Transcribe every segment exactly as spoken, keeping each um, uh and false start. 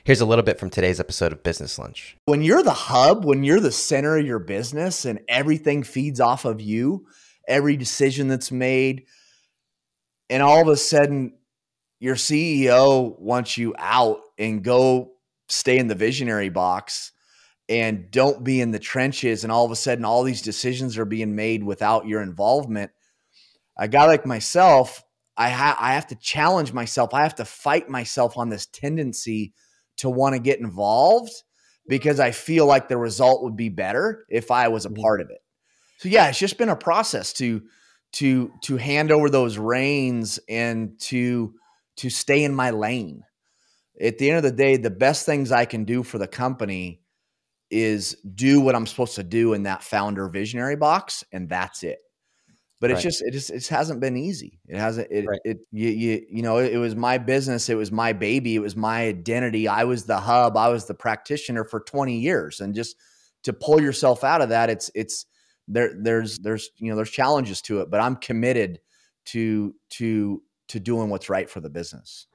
Here's a little bit from today's episode of Business Lunch. When you're the hub, when you're the center of your business and everything feeds off of you, every decision that's made, and all of a sudden your C E O wants you out and go stay in the visionary box and don't be in the trenches, and all of a sudden all these decisions are being made without your involvement. A guy like myself, I, ha- I have to challenge myself. I have to fight myself on this tendency to want to get involved because I feel like the result would be better if I was a part of it. So yeah, it's just been a process to to to hand over those reins and to to stay in my lane. At the end of the day, the best things I can do for the company is do what I'm supposed to do in that founder visionary box, and that's it. But it's right. just, it just, it hasn't been easy. It hasn't, it, right. it, you, you, you know, it, it was my business. It was my baby. It was my identity. I was the hub. I was the practitioner for twenty years. And just to pull yourself out of that, it's, it's there, there's, there's, you know, there's challenges to it, but I'm committed to, to, to doing what's right for the business.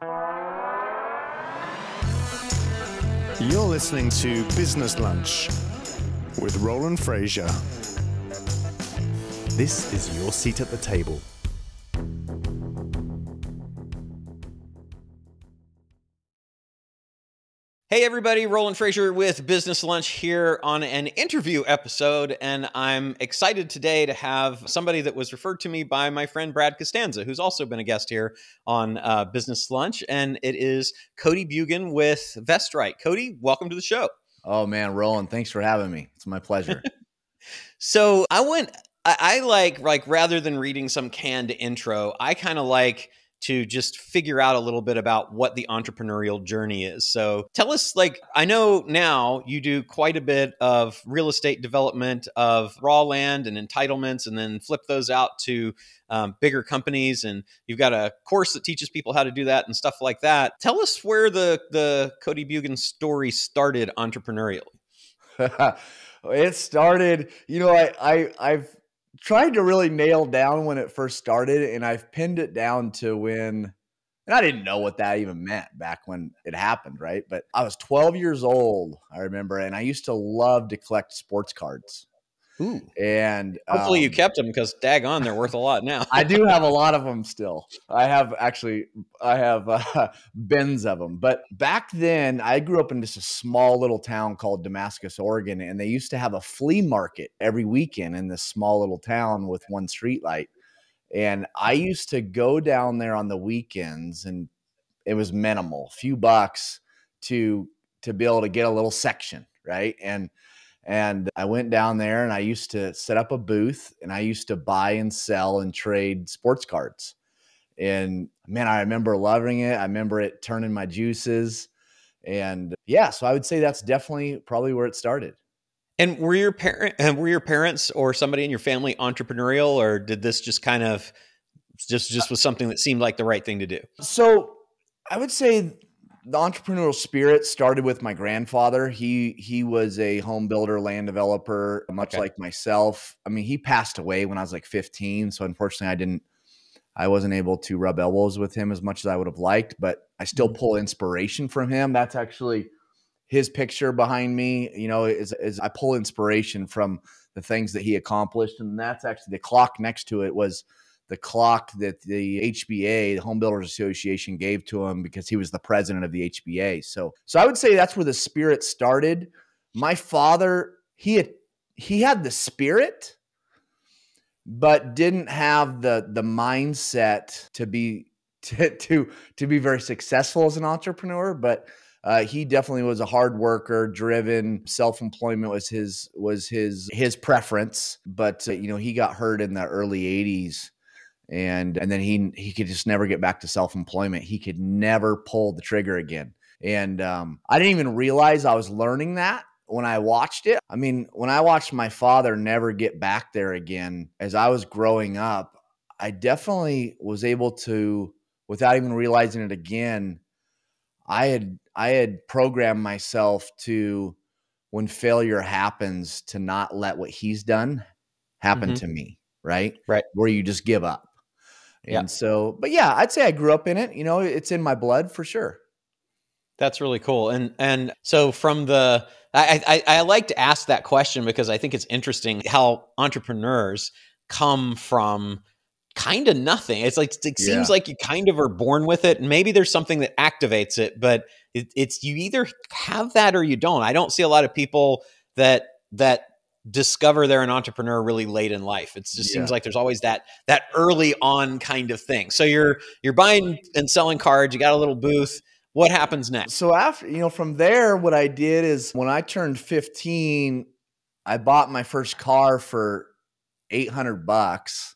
You're listening to Business Lunch with Roland Frasier. This is your seat at the table. Hey everybody, Roland Frasier with Business Lunch here on an interview episode, and I'm excited today to have somebody that was referred to me by my friend Brad Costanza, who's also been a guest here on uh, Business Lunch, and it is Cody Bugan with Vestrite. Cody, welcome to the show. Oh man, Roland, thanks for having me. It's my pleasure. So I went... I like, like rather than reading some canned intro, I kind of like to just figure out a little bit about what the entrepreneurial journey is. So tell us, like, I know now you do quite a bit of real estate development of raw land and entitlements, and then flip those out to um, bigger companies. And you've got a course that teaches people how to do that and stuff like that. Tell us where the, the Cody Bugan story started entrepreneurially. It started, you know, I, I, I've, tried to really nail down when it first started, and I've pinned it down to when, and I didn't know what that even meant back when it happened, right? But I was twelve years old, I remember, and I used to love to collect sports cards. Ooh. And hopefully um, you kept them, because daggone, they're worth a lot now. I do have a lot of them still. I have actually, I have uh, bins of them. But back then, I grew up in just a small little town called Damascus, Oregon, and they used to have a flea market every weekend in this small little town with one street light. And I used to go down there on the weekends, and it was minimal, a few bucks to to be able to get a little section, right? And And I went down there and I used to set up a booth, and I used to buy and sell and trade sports cards. And man, I remember loving it. I remember it turning my juices. And yeah, so I would say that's definitely probably where it started. And were your parent, were your parents or somebody in your family entrepreneurial, or did this just kind of just, just was something that seemed like the right thing to do? So I would say the entrepreneurial spirit started with my grandfather. He he was a home builder, land developer, much okay. like myself. I mean, he passed away when I was like fifteen. So unfortunately, I didn't, I wasn't able to rub elbows with him as much as I would have liked, but I still pull inspiration from him. That's actually his picture behind me, you know, is, is I pull inspiration from the things that he accomplished. And that's actually the clock next to it was the clock that the H B A, the Home Builders Association, gave to him because he was the president of the H B A. So, so I would say that's where the spirit started. My father, he had, he had the spirit, but didn't have the, the mindset to be, to, to, to be very successful as an entrepreneur. But uh, he definitely was a hard worker, driven. Self-employment was his, was his, his preference. But, uh, you know, he got hurt in the early eighties. And and then he he could just never get back to self-employment. He could never pull the trigger again. And um, I didn't even realize I was learning that when I watched it. I mean, when I watched my father never get back there again, as I was growing up, I definitely was able to, without even realizing it again, I had I had programmed myself to, when failure happens, to not let what he's done happen mm-hmm. to me, right? Right. Where you just give up. And yeah. so, but yeah, I'd say I grew up in it. You know, it's in my blood for sure. That's really cool. And and so from the I, I I like to ask that question because I think it's interesting how entrepreneurs come from kind of nothing. It's like it seems Yeah. like you kind of are born with it, and maybe there's something that activates it, but it, it's you either have that or you don't. I don't see a lot of people that that discover they're an entrepreneur really late in life. It just Yeah. seems like there's always that that early on kind of thing. So you're you're buying and selling cards, you got a little booth. What happens next? So after, you know, from there, what I did is when I turned fifteen, I bought my first car for eight hundred bucks.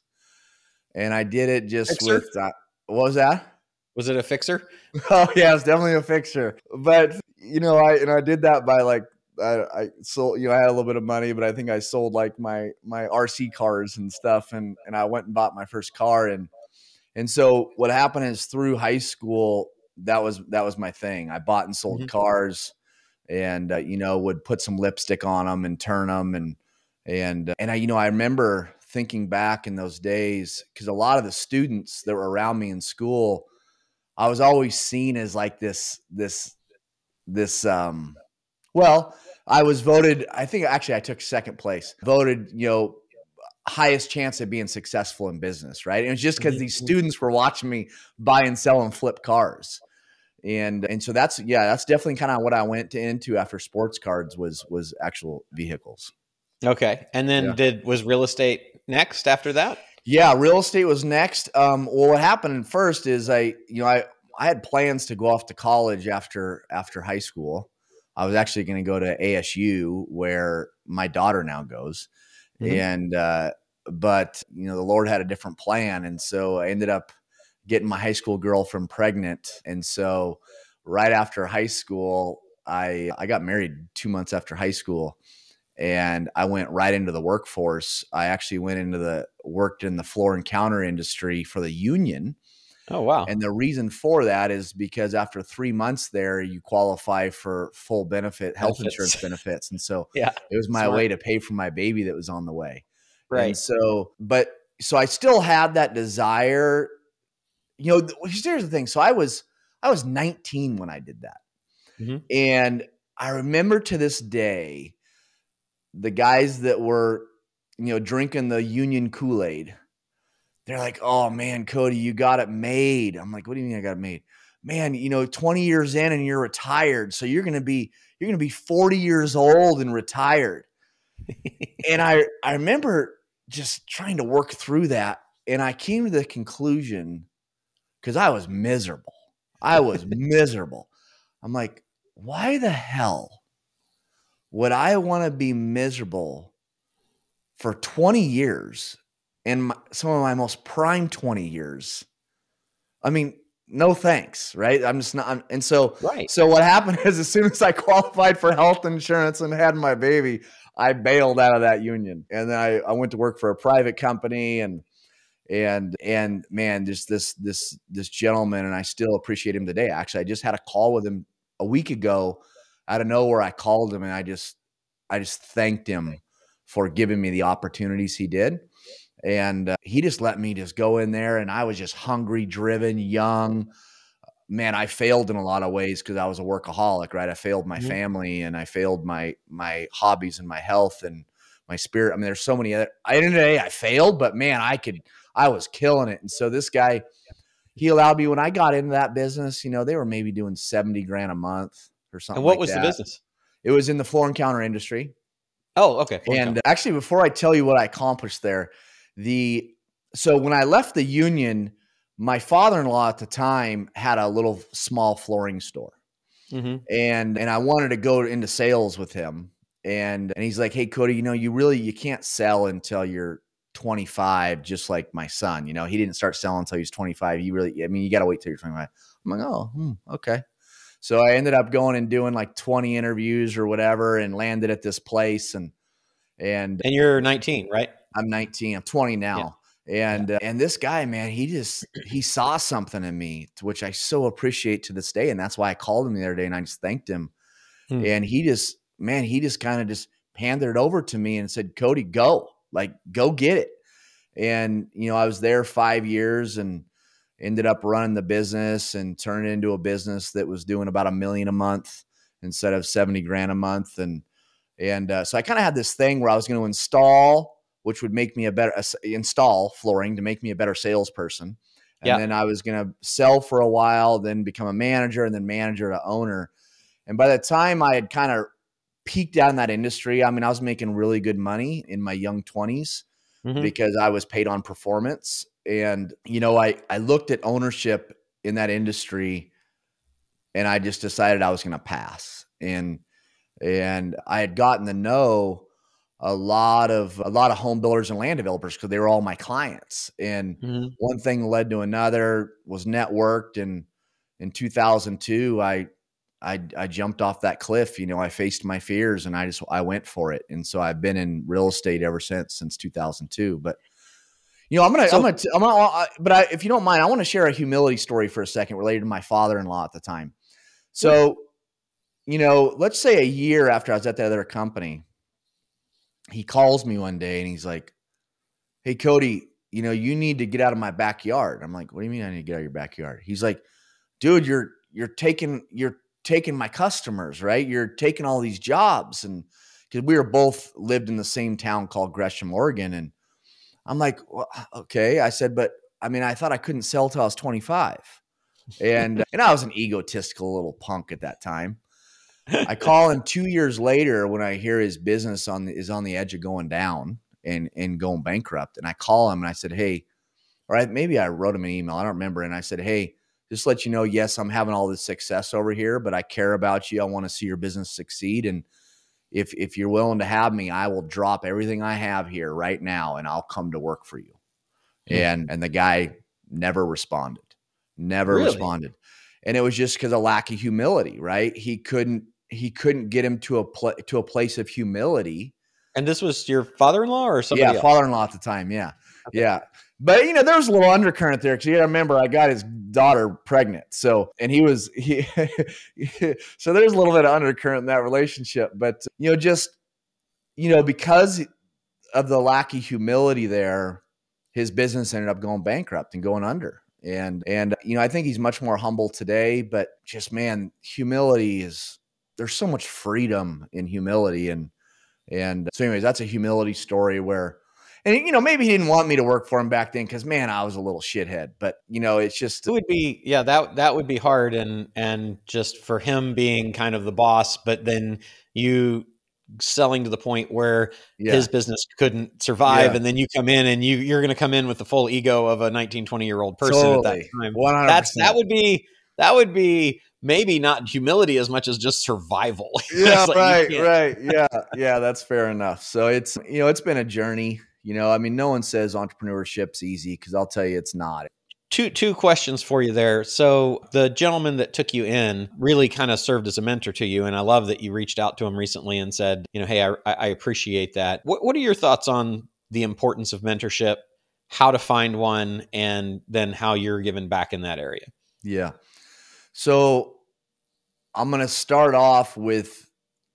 And I did it just Fixer? with, uh, what was that? Was it a fixer? Oh yeah, it's definitely a fixture. But you know, I and I did that by like I, I sold. You know, I had a little bit of money, but I think I sold like my my R C cars and stuff, and and I went and bought my first car. And and so what happened is through high school, that was that was my thing. I bought and sold Mhm. cars, and uh, you know, would put some lipstick on them and turn them, and and and I you know I remember thinking back in those days because a lot of the students that were around me in school, I was always seen as like this, this, this, um, well, I was voted, I think actually I took second place, voted, you know, highest chance of being successful in business. Right. And it was just because these students were watching me buy and sell and flip cars. And, and so that's, yeah, that's definitely kind of what I went to, into after sports cards was, was actual vehicles. Okay. And then Yeah. did was real estate next after that? Yeah, real estate was next. Um, well, what happened first is I, you know, I, I had plans to go off to college after after high school. I was actually going to go to A S U where my daughter now goes, Mhm. and uh, but you know the Lord had a different plan, and so I ended up getting my high school girlfriend pregnant, and so right after high school, I I got married two months after high school. And I went right into the workforce. I actually went into the worked in the floor and counter industry for the union. Oh, wow. And the reason for that is because after three months there, you qualify for full benefit health Benefits. insurance benefits. And so Yeah. it was my Smart. way to pay for my baby that was on the way. And Right. so, but so I still had that desire, you know, th- here's the thing. So I was, I was nineteen when I did that. Mhm. And I remember to this day, the guys that were, you know, drinking the union Kool-Aid, they're like, oh man, Cody, you got it made. I'm like, what do you mean I got it made? Man, you know, twenty years in and you're retired. So you're going to be, you're going to be forty years old and retired. And I, I remember just trying to work through that. And I came to the conclusion, because I was miserable. I was miserable. I'm like, why the hell would I want to be miserable for twenty years and my, some of my most prime twenty years? I mean, no thanks, right? I'm just not. I'm, and so, Right. so what happened is as soon as I qualified for health insurance and had my baby, I bailed out of that union. And then I, I went to work for a private company and, and, and man, just this, this, this gentleman, and I still appreciate him today. Actually, I just had a call with him a week ago. Out of nowhere, I called him and I just, I just thanked him for giving me the opportunities he did. And uh, he just let me just go in there, and I was just hungry, driven, young. Man, I failed in a lot of ways because I was a workaholic, right? I failed my Mhm. family, and I failed my my hobbies and my health and my spirit. I mean, there's so many other, I ended the day I failed, but man, I could, I was killing it. And so this guy, he allowed me, when I got into that business, you know, they were maybe doing seventy grand a month or something. And what like was that. the business? It was in the floor and counter industry. Oh, okay. Floor And count. actually, before I tell you what I accomplished there, the so when I left the union, my father-in-law at the time had a little small flooring store, Mhm. and and I wanted to go into sales with him, and and he's like, "Hey, Cody, you know, you really you can't sell until you're twenty-five, just like my son. You know, he didn't start selling until he was twenty-five. You really, I mean, you got to wait till you're twenty-five." I'm like, "Oh, hmm, okay." So I ended up going and doing like twenty interviews or whatever, and landed at this place, and and And you're nineteen, right? I'm nineteen. I'm twenty now. And uh, and this guy, man, he just he saw something in me, to which I so appreciate to this day. And that's why I called him the other day and I just thanked him. Hmm. And he just, man, he just kind of just handed it over to me and said, "Cody, go. Like, go get it." And, you know, I was there five years and ended up running the business and turned it into a business that was doing about a million a month instead of seventy grand a month. And, and uh, so I kind of had this thing where I was going to install, which would make me a better, uh, install flooring to make me a better salesperson. And yeah. then I was going to sell for a while, then become a manager, and then manager to owner. And by the time I had kind of peaked out in that industry, I mean, I was making really good money in my young twenties mm-hmm. because I was paid on performance. And, you know, I, I looked at ownership in that industry and I just decided I was going to pass. And, and I had gotten to know a lot of, a lot of home builders and land developers because they were all my clients. And mm-hmm. one thing led to another, was networked. And in two thousand two, I, I, I jumped off that cliff. You know, I faced my fears and I just, I went for it. And so I've been in real estate ever since, since two thousand two. But, you know, I'm going to, I'm going to, I'm going to, but I, if you don't mind, I want to share a humility story for a second related to my father-in-law at the time. So, you know, let's say a year after I was at the other company, he calls me one day and he's like, "Hey, Cody, you know, you need to get out of my backyard." I'm like, "What do you mean I need to get out of your backyard?" He's like, "Dude, you're, you're taking, you're taking my customers, right? You're taking all these jobs." And because we were both lived in the same town called Gresham, Oregon. And I'm like, well, okay. I said, but I mean, I thought I couldn't sell till I was twenty-five. And, and I was an egotistical little punk at that time. I call him two years later when I hear his business on the, is on the edge of going down and, and going bankrupt. And I call him and I said, "Hey," or I, maybe I wrote him an email. I don't remember. And I said, "Hey, just let you know, yes, I'm having all this success over here, but I care about you. I want to see your business succeed. And if, if you're willing to have me, I will drop everything I have here right now and I'll come to work for you." Mm-hmm. And, and the guy never responded, never really? responded. And it was just because of lack of humility, right? He couldn't, he couldn't get him to a pl- to a place of humility. And this was your father-in-law or somebody Yeah, else? father-in-law at the time. Yeah. Okay. Yeah. But, you know, there was a little undercurrent there because you got to remember I got his daughter pregnant. So, and he was, he, so there's a little bit of undercurrent in that relationship. But, you know, just, you know, because of the lack of humility there, his business ended up going bankrupt and going under. And, and, you know, I think he's much more humble today, but just, man, humility is, there's so much freedom in humility. And, and so anyways, that's a humility story where, and, you know, maybe he didn't want me to work for him back then because, man, I was a little shithead. But, you know, it's just. It would be, yeah, that that would be hard. And and just for him being kind of the boss, but then you selling to the point where yeah. his business couldn't survive. Yeah. And then you come in and you, you're going to come in with the full ego of a nineteen, twenty-year-old person totally. At that time. one hundred percent. That's, that would be, that would be maybe not humility as much as just survival. Yeah, like right, right. Yeah, yeah, that's fair enough. So it's, you know, it's been a journey. You know, I mean, no one says entrepreneurship's easy because I'll tell you it's not. Two two questions for you there. So the gentleman that took you in really kind of served as a mentor to you. And I love that you reached out to him recently and said, you know, "Hey, I, I appreciate that." What, what are your thoughts on the importance of mentorship, how to find one, and then how you're given back in that area? Yeah. So I'm going to start off with,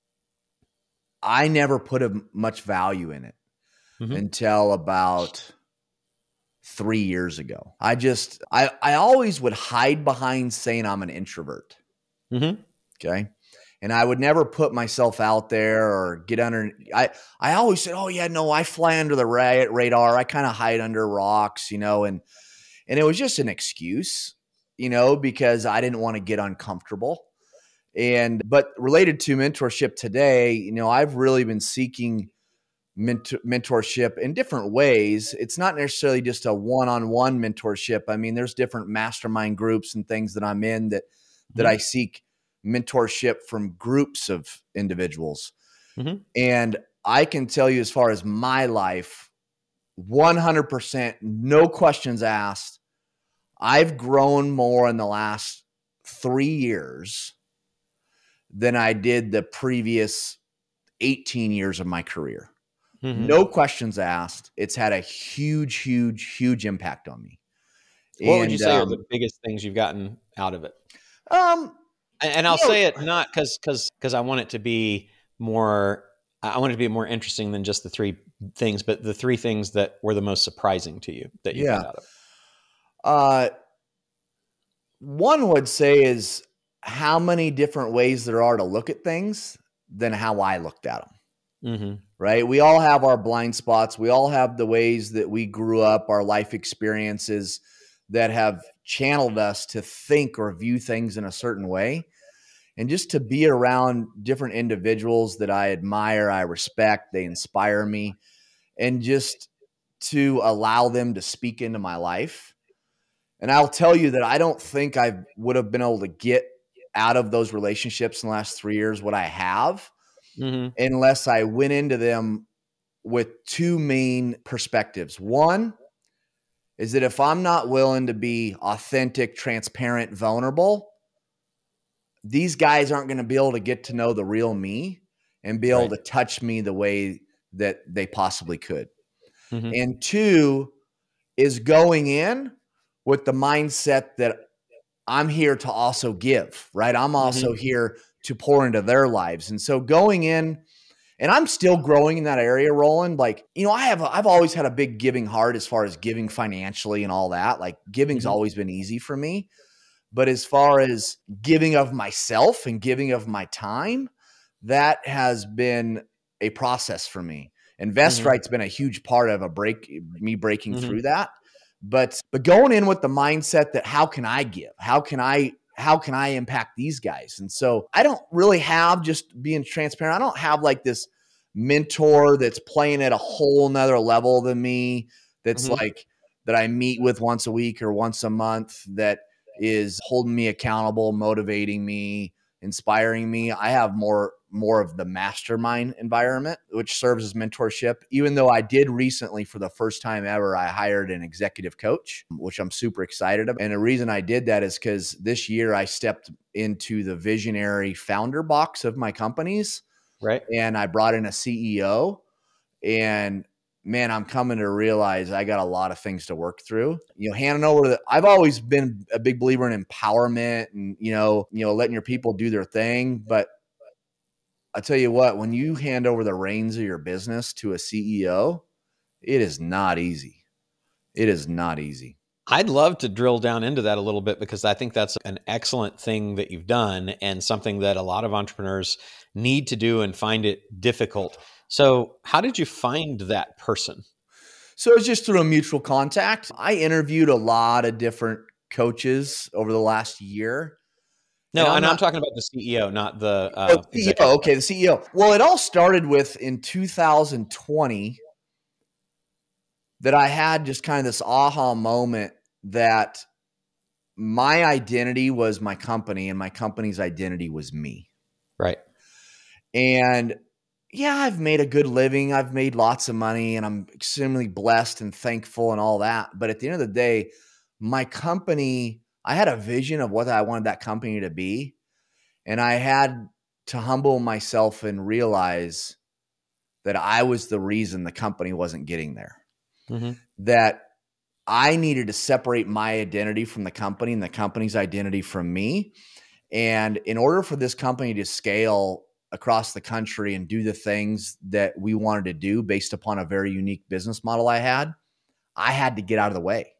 I never put a, much value in it. Mm-hmm. Until about three years ago. I just, I, I always would hide behind saying I'm an introvert. Mm-hmm. Okay. And I would never put myself out there or get under, I, I always said, "Oh yeah, no, I fly under the ra- radar. I kind of hide under rocks, you know," and, and it was just an excuse, you know, because I didn't want to get uncomfortable. And, but related to mentorship today, you know, I've really been seeking Mentor, mentorship in different ways. It's not necessarily just a one-on-one mentorship. I mean, there's different mastermind groups and things that I'm in that, that mm-hmm. I seek mentorship from groups of individuals. Mm-hmm. And I can tell you, as far as my life, one hundred percent, no questions asked, I've grown more in the last three years than I did the previous eighteen years of my career. Mm-hmm. No questions asked. It's had a huge, huge, huge impact on me. What and, would you say um, are the biggest things you've gotten out of it? Um, and, and I'll say know, it not because because because I want it to be more. I want it to be more interesting than just the three things, but the three things that were the most surprising to you that you yeah. got out of it. Uh, One would say is how many different ways there are to look at things than how I looked at them. Mm-hmm. Right? We all have our blind spots. We all have the ways that we grew up, our life experiences that have channeled us to think or view things in a certain way. And just to be around different individuals that I admire, I respect, they inspire me, and just to allow them to speak into my life. And I'll tell you that I don't think I would have been able to get out of those relationships in the last three years what I have, mm-hmm. unless I went into them with two main perspectives. One is that if I'm not willing to be authentic, transparent, vulnerable, these guys aren't going to be able to get to know the real me and be able right. to touch me the way that they possibly could. Mm-hmm. And two is going in with the mindset that I'm here to also give, right? I'm also mm-hmm. here to pour into their lives. And so going in, and I'm still growing in that area, Roland. Like, you know, I have, a, I've always had a big giving heart as far as giving financially and all that. Like giving's mm-hmm. always been easy for me. But as far as giving of myself and giving of my time, that has been a process for me. InvestRight's mm-hmm. been a huge part of a break, me breaking mm-hmm. through that. But but going in with the mindset that how can I give? How can I how can I impact these guys? And so I don't really have, just being transparent, I don't have like this mentor that's playing at a whole nother level than me, that's mm-hmm. like that I meet with once a week or once a month, that is holding me accountable, motivating me, inspiring me. I have more more of the mastermind environment, which serves as mentorship. Even though I did recently, for the first time ever, I hired an executive coach, which I'm super excited about. And the reason I did that is because this year I stepped into the visionary founder box of my companies. Right. And I brought in a C E O, and man, I'm coming to realize I got a lot of things to work through. You know, handing over the, I've always been a big believer in empowerment and, you know, you know, letting your people do their thing. But I tell you what, when you hand over the reins of your business to a C E O, it is not easy. It is not easy. I'd love to drill down into that a little bit, because I think that's an excellent thing that you've done, and something that a lot of entrepreneurs need to do and find it difficult. So how did you find that person? So it's just through a mutual contact. I interviewed a lot of different coaches over the last year. No, and I'm, and I'm not, talking about the C E O, not the uh, oh, C E O. Okay, the C E O. Well, it all started with in two thousand twenty that I had just kind of this aha moment that my identity was my company and my company's identity was me. Right. And yeah, I've made a good living. I've made lots of money, and I'm extremely blessed and thankful and all that. But at the end of the day, my company, I had a vision of what I wanted that company to be. And I had to humble myself and realize that I was the reason the company wasn't getting there. Mm-hmm. That I needed to separate my identity from the company and the company's identity from me. And in order for this company to scale across the country and do the things that we wanted to do based upon a very unique business model I had, I had to get out of the way.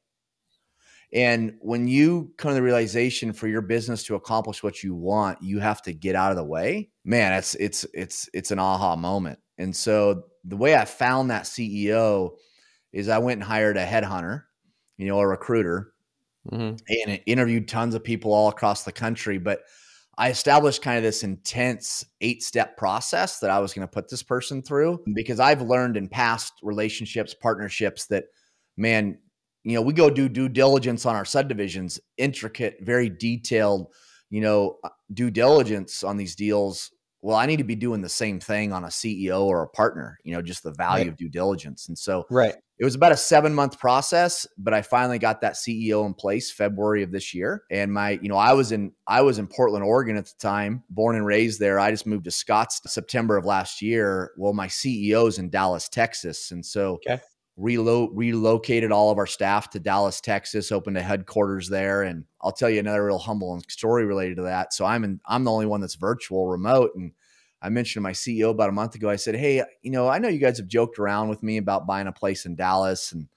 And when you come to the realization for your business to accomplish what you want, you have to get out of the way, man, it's, it's, it's, it's an aha moment. And so the way I found that C E O is I went and hired a headhunter, you know, a recruiter, mm-hmm. and interviewed tons of people all across the country. But I established kind of this intense eight-step process that I was going to put this person through, because I've learned in past relationships, partnerships that, man, you know, we go do due diligence on our subdivisions, intricate, very detailed, you know, due diligence on these deals. Well, I need to be doing the same thing on a C E O or a partner, you know, just the value right. of due diligence. And so right. it was about a seven month process, but I finally got that C E O in place February of this year. And my, you know, I was in, I was in Portland, Oregon at the time, born and raised there. I just moved to Scottsdale September of last year. Well, my C E O's in Dallas, Texas. And so okay. relo- relocated all of our staff to Dallas, Texas, opened a headquarters there. And I'll tell you another real humble story related to that. So I'm in, I'm the only one that's virtual, remote. And I mentioned to my C E O about a month ago, I said, hey, you know, I know you guys have joked around with me about buying a place in Dallas, and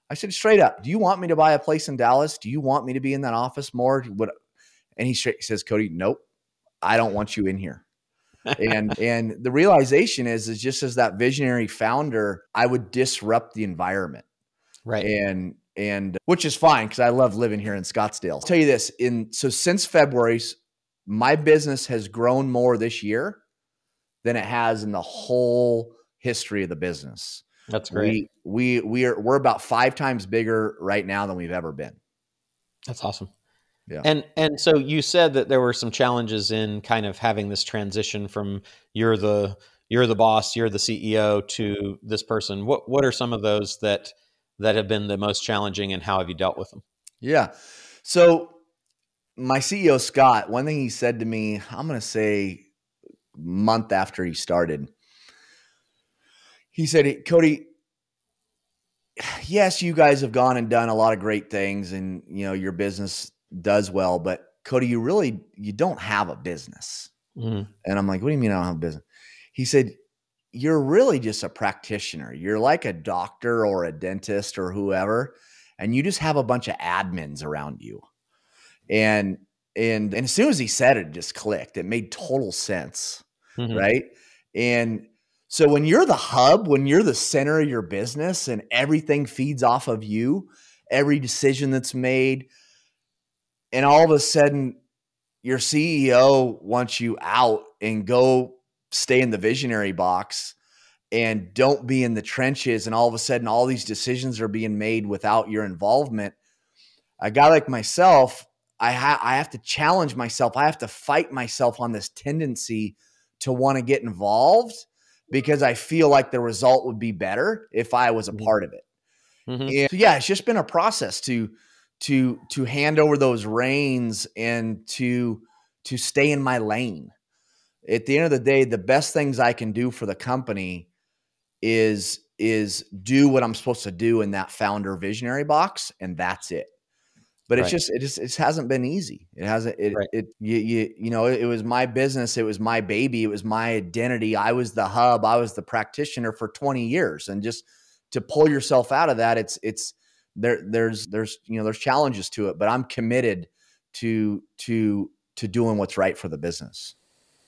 I said, straight up, do you want me to buy a place in Dallas? Do you want me to be in that office more? What? And he straight says, Cody, nope, I don't want you in here. and and the realization is, is just as that visionary founder, I would disrupt the environment. Right. And and which is fine because I love living here in Scottsdale. I'll tell you this, in so since February, my business has grown more this year than it has in the whole history of the business. That's great. We we we are we're about five times bigger right now than we've ever been. That's awesome. Yeah. And and so you said that there were some challenges in kind of having this transition from you're the you're the boss, you're the C E O to this person. What what are some of those that that have been the most challenging, and how have you dealt with them? Yeah. So my C E O, Scott, one thing he said to me, I'm going to say month after he started, he said, Cody, yes, you guys have gone and done a lot of great things and, you know, your business does well, but Cody, you really, you don't have a business. Mm-hmm. And I'm like, what do you mean I don't have a business? He said, you're really just a practitioner. You're like a doctor or a dentist or whoever, and you just have a bunch of admins around you. And, and, and as soon as he said it, it just clicked. It made total sense. Mm-hmm. Right. And so when you're the hub, when you're the center of your business and everything feeds off of you, every decision that's made, and all of a sudden your C E O wants you out and go stay in the visionary box and don't be in the trenches. And all of a sudden all these decisions are being made without your involvement. A guy like myself, I, ha- I have to challenge myself. I have to fight myself on this tendency to want to get involved because I feel like the result would be better if I was a part of it. Mm-hmm. And so, yeah, it's just been a process to, to, to hand over those reins and to, to stay in my lane. At the end of the day, the best things I can do for the company is, is do what I'm supposed to do in that founder visionary box. And that's it. But it's right. just, it just, it hasn't been easy. It hasn't, it, right. it, you, you, you know, it, it was my business. It was my baby. It was my identity. I was the hub. I was the practitioner for twenty years. And just to pull yourself out of that, it's, it's there, there's, there's, you know, there's challenges to it, but I'm committed to, to, to doing what's right for the business.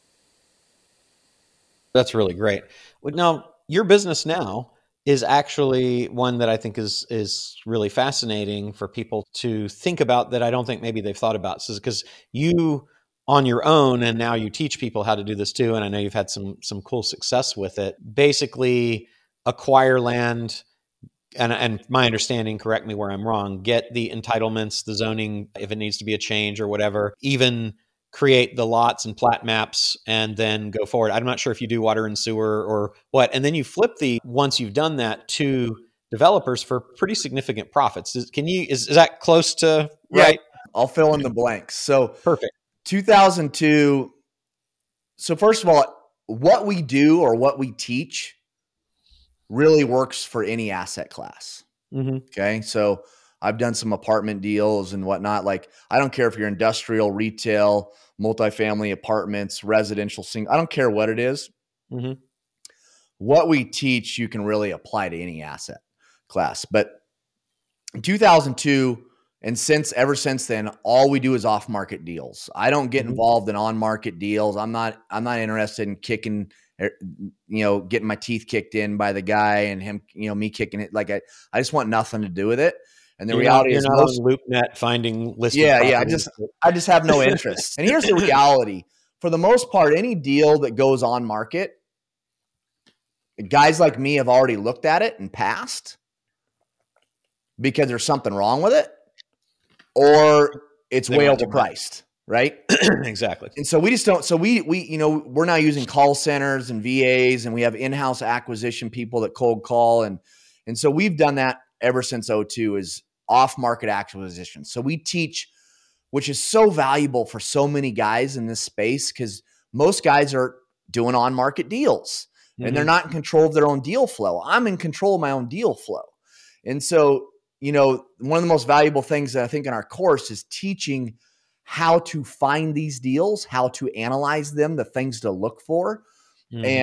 That's really great. Now, your business now is actually one that I think is is really fascinating for people to think about that I don't think maybe they've thought about. So, because you on your own, and now you teach people how to do this too, and I know you've had some some cool success with it. Basically, acquire land, and and my understanding, correct me where I'm wrong, get the entitlements, the zoning, if it needs to be a change or whatever, even create the lots and plat maps, and then go forward. I'm not sure if you do water and sewer or what. And then you flip the, once you've done that, to developers for pretty significant profits. Is, can you, is, is that close to right? Yeah, I'll fill in the blanks. So perfect. two thousand two. So first of all, what we do or what we teach really works for any asset class. Mm-hmm. Okay. So I've done some apartment deals and whatnot. Like, I don't care if you're industrial, retail, multifamily apartments, residential, single, I don't care what it is. Mm-hmm. What we teach, you can really apply to any asset class. But in two thousand two, and since ever since then, all we do is off-market deals. I don't get mm-hmm. involved in on-market deals. I'm not, I'm not interested in kicking, you know, getting my teeth kicked in by the guy and him, you know, me kicking it. Like, I, I just want nothing to do with it. And the you're reality not, is, you're not most, on LoopNet finding listed yeah, properties. yeah. I just, I just have no interest. And here's the reality: for the most part, any deal that goes on market, guys like me have already looked at it and passed because there's something wrong with it, or it's They way want too overpriced, right? Exactly. And so we just don't. So we, we, you know, we're now using call centers and V As, and we have in-house acquisition people that cold call, and and so we've done that ever since oh two. Is off-market acquisition. So we teach, which is so valuable for so many guys in this space, because most guys are doing on-market deals mm-hmm. and they're not in control of their own deal flow. I'm in control of my own deal flow. And so, you know, one of the most valuable things that I think in our course is teaching how to find these deals, how to analyze them, the things to look for. Mm-hmm. And,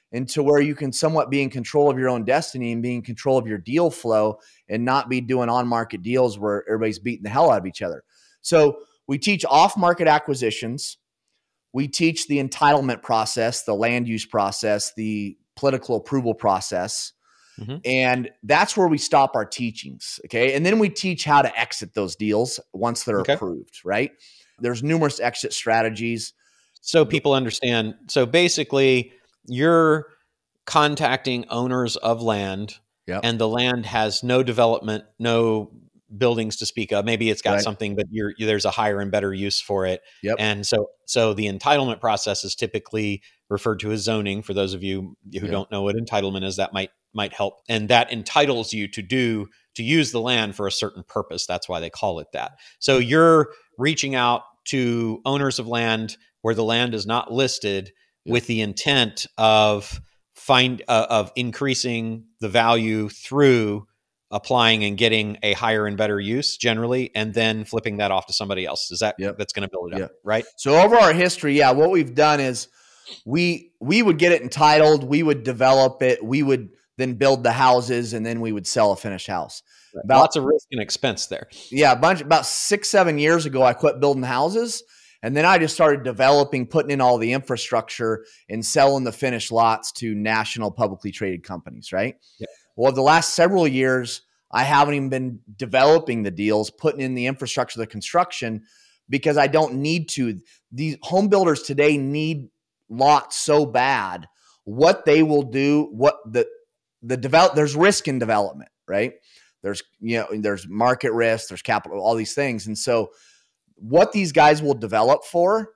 into where you can somewhat be in control of your own destiny and be in control of your deal flow and not be doing on-market deals where everybody's beating the hell out of each other. So we teach off-market acquisitions. We teach the entitlement process, the land use process, the political approval process. Mm-hmm. And that's where we stop our teachings. Okay. And then we teach how to exit those deals once they're okay. approved, right? There's numerous exit strategies. So people understand. So basically you're contacting owners of land yep. and the land has no development, no buildings to speak of. Maybe it's got right. something, but you're, there's a higher and better use for it. Yep. And so, so the entitlement process is typically referred to as zoning. For those of you who yep. don't know what entitlement is, that might, might help. And that entitles you to do, to use the land for a certain purpose. That's why they call it that. So you're reaching out to owners of land where the land is not listed yep. with the intent of find, uh, of increasing the value through applying and getting a higher and better use generally, and then flipping that off to somebody else. Is that, yep. that's going to build it up, yep. right? So over our history, yeah, what we've done is we, we would get it entitled, we would develop it, we would then build the houses, and then we would sell a finished house. Right. About, Lots of risk and expense there. Yeah. A bunch, about six, seven years ago, I quit building houses. And then I just started developing, putting in all the infrastructure and selling the finished lots to national publicly traded companies, right? Yep. Well, the last several years, I haven't even been developing the deals, putting in the infrastructure, the construction, because I don't need to. These home builders today need lots so bad. What they will do, what the the develop, there's risk in development, right? There's, you know, there's market risk, there's capital, all these things. And so what these guys will develop for,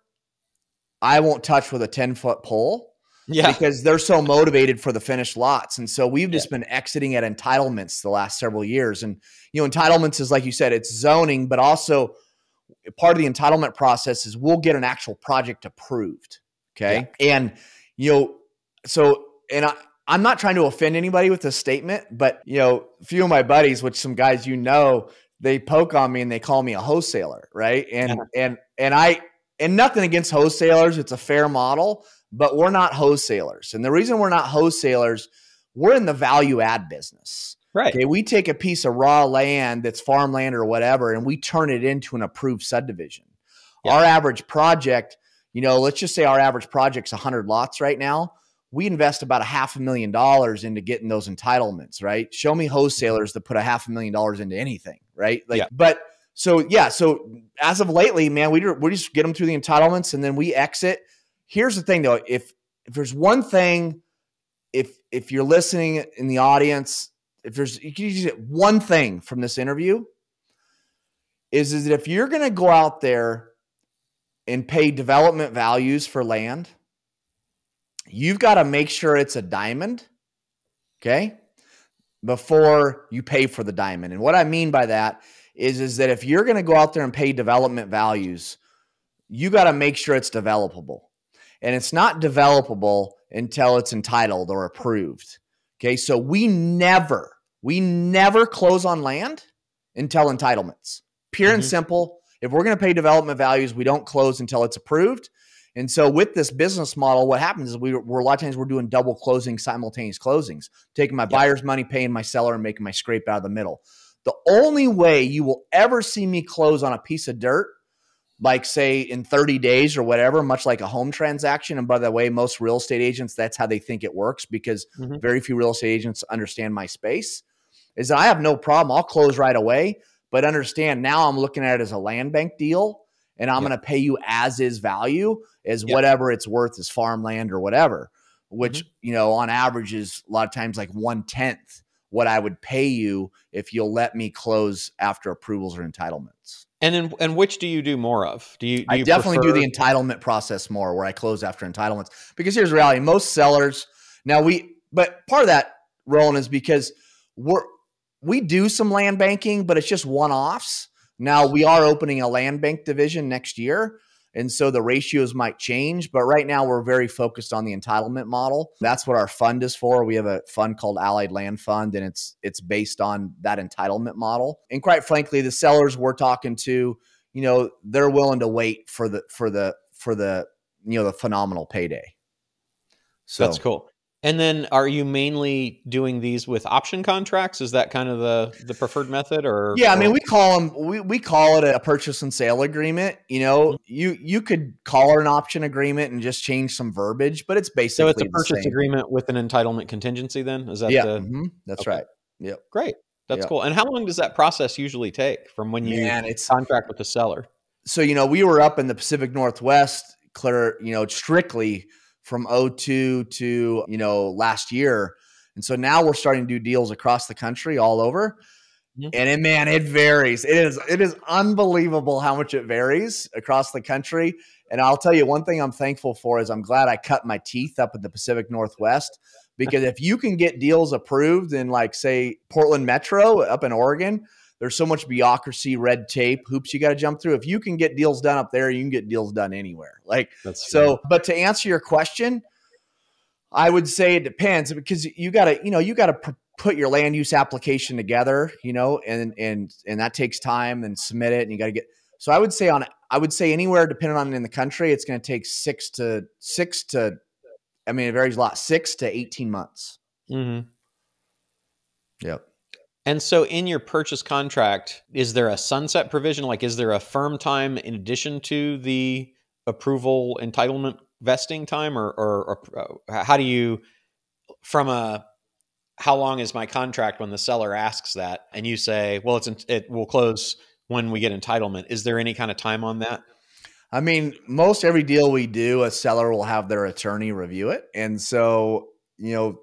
I won't touch with a ten foot pole. Yeah. Because they're so motivated for the finished lots. And so we've just yeah. been exiting at entitlements the last several years. And, you know, entitlements is, like you said, it's zoning, but also part of the entitlement process is we'll get an actual project approved. Okay. Yeah. And, you know, so, and I, I'm not trying to offend anybody with this statement, but, you know, a few of my buddies, which some guys, you know, they poke on me and they call me a wholesaler. Right. And, yeah. and, and I, and nothing against wholesalers. It's a fair model. But we're not wholesalers. And the reason we're not wholesalers, we're in the value add business. Right. Okay, we take a piece of raw land that's farmland or whatever, and we turn it into an approved subdivision. Yeah. Our average project, you know, let's just say our average project's one hundred lots right now. We invest about a half a million dollars into getting those entitlements, right? Show me wholesalers that put a half a million dollars into anything, right? Like, yeah. But so, yeah, so as of lately, man, we, we just get them through the entitlements and then we exit. Here's the thing, though. If if there's one thing, if if you're listening in the audience, if there's you can just get one thing from this interview, is is that if you're going to go out there and pay development values for land, you've got to make sure it's a diamond, okay, before you pay for the diamond. And what I mean by that is is that if you're going to go out there and pay development values, you got to make sure it's developable. And it's not developable until it's entitled or approved. Okay. So we never, we never close on land until entitlements. Pure mm-hmm. and simple. If we're going to pay development values, we don't close until it's approved. And so with this business model, what happens is we, we're a lot of times we're doing double closing, simultaneous closings, taking my yep. buyer's money, paying my seller, and making my scrape out of the middle. The only way you will ever see me close on a piece of dirt, like say in thirty days or whatever, much like a home transaction. And by the way, most real estate agents, that's how they think it works because mm-hmm. very few real estate agents understand my space, is that I have no problem. I'll close right away, but understand now I'm looking at it as a land bank deal and I'm yep. going to pay you as is value as yep. whatever it's worth as farmland or whatever, which, mm-hmm. you know, on average is a lot of times like one tenth what I would pay you if you'll let me close after approvals or entitlements. And then, and which do you do more of? Do you? Do I you definitely prefer- do the entitlement process more, where I close after entitlements. Because here's the reality: most sellers now we, but part of that, Roland, is because we're we do some land banking, but it's just one offs. Now we are opening a land bank division next year, and so the ratios might change. But right now we're very focused on the entitlement model. That's what our fund is for. We have a fund called Allied Land Fund, and it's it's based on that entitlement model. And quite frankly, the sellers we're talking to, you know, they're willing to wait for the for the for the you know the phenomenal payday. So that's cool. And then are you mainly doing these with option contracts? Is that kind of the, the preferred method or? Yeah, I mean, or- we call them, we, we call it a purchase and sale agreement. You know, mm-hmm. you, you could call it an option agreement and just change some verbiage, but it's basically So it's a the purchase same. agreement with an entitlement contingency then? Is that yeah, the? mm-hmm. That's okay. right. Yep. Great. That's yep. cool. And how long does that process usually take from when you Man, it's, contract with the seller? So, you know, we were up in the Pacific Northwest, clear, you know, strictly from oh two to, you know, last year. And so now we're starting to do deals across the country all over. Mm-hmm. And it, man, it varies. It is, it is unbelievable how much it varies across the country. And I'll tell you one thing I'm thankful for is I'm glad I cut my teeth up in the Pacific Northwest, because if you can get deals approved in, like, say, Portland Metro up in Oregon, there's so much bureaucracy, red tape, hoops you got to jump through. If you can get deals done up there, you can get deals done anywhere. Like, That's so, true. But to answer your question, I would say it depends, because you got to, you know, you got to pr- put your land use application together, you know, and, and, and that takes time, and submit it, and you got to get, so I would say on, I would say anywhere, depending on in the country, it's going to take six to six to, I mean, it varies a lot, six to eighteen months. Mm-hmm. Yep. And so in your purchase contract, is there a sunset provision? Like, is there a firm time in addition to the approval entitlement vesting time, or, or, or how do you, from a, how long is my contract when the seller asks that and you say, well, it's, it will close when we get entitlement. Is there any kind of time on that? I mean, most every deal we do, a seller will have their attorney review it. And so, you know,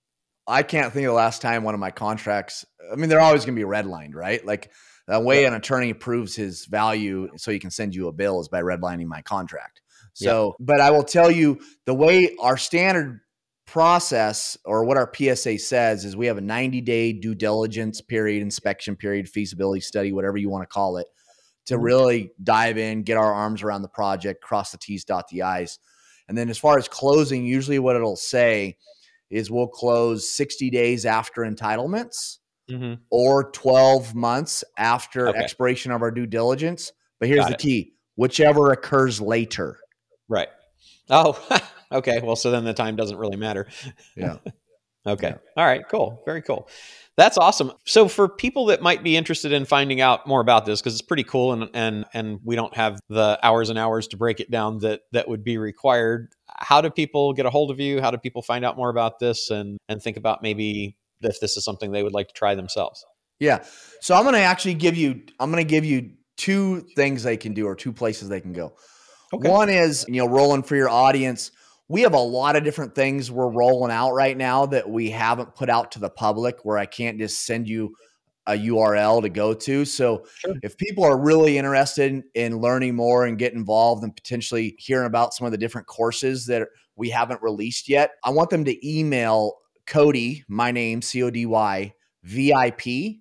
I can't think of the last time one of my contracts, I mean, they're always going to be redlined, right? Like, the way yeah. an attorney proves his value so he can send you a bill is by redlining my contract. So, yeah. but I will tell you, the way our standard process, or what our P S A says, is we have a ninety day due diligence period, inspection period, feasibility study, whatever you want to call it, to really dive in, get our arms around the project, cross the T's, dot the I's. And then as far as closing, usually what it'll say is we'll close sixty days after entitlements, mm-hmm. or twelve months after okay. expiration of our due diligence. But here's Got the it. key, whichever occurs later. Right. Oh, okay. Well, so then the time doesn't really matter. Yeah. Okay. Yeah. All right, cool. Very cool. That's awesome. So for people that might be interested in finding out more about this, because it's pretty cool, and and and we don't have the hours and hours to break it down that that would be required, how do people get a hold of you? How do people find out more about this, and and think about maybe if this is something they would like to try themselves? Yeah. So I'm going to actually give you, I'm going to give you two things they can do, or two places they can go. Okay. One is, you know, Roland, for your audience, we have a lot of different things we're rolling out right now that we haven't put out to the public, where I can't just send you a U R L to go to. So sure. if people are really interested in, in learning more and get involved and potentially hearing about some of the different courses that we haven't released yet, I want them to email Cody, my name, C O D Y, V I P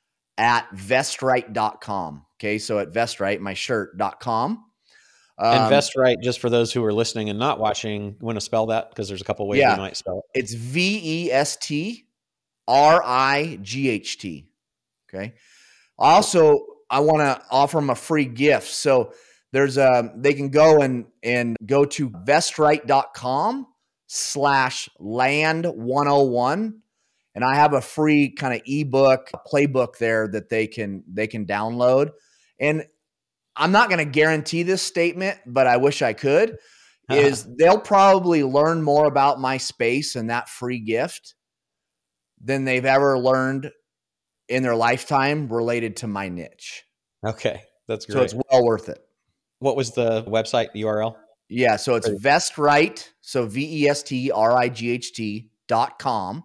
at vestrite dot com. Okay. So at vestrite, my shirt dot com. Um, and Vestrite, just for those who are listening and not watching, want to spell that? Because there's a couple ways yeah, you might spell it. It's V E S T R I G H T. Okay. Also, I want to offer them a free gift. So there's a, they can go and, and go to vestrite dot com slash land one oh one. And I have a free kind of ebook playbook there that they can, they can download. And I'm not going to guarantee this statement, but I wish I could, is they'll probably learn more about my space and that free gift than they've ever learned in their lifetime related to my niche. Okay. That's great. So it's well worth it. What was the website U R L? Yeah. So it's Vestrite. So V E S T R I G H T dot com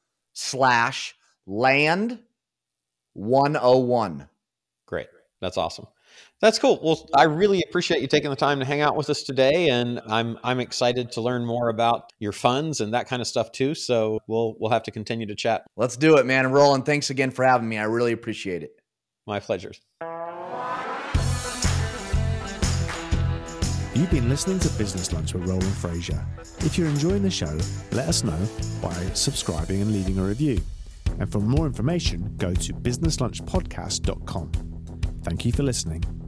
slash land one oh one. Great. That's awesome. That's cool. Well, I really appreciate you taking the time to hang out with us today, and I'm I'm excited to learn more about your funds and that kind of stuff too. So we'll we'll have to continue to chat. Let's do it, man. Roland, thanks again for having me. I really appreciate it. My pleasure. You've been listening to Business Lunch with Roland Frasier. If you're enjoying the show, let us know by subscribing and leaving a review. And for more information, go to business lunch podcast dot com. Thank you for listening.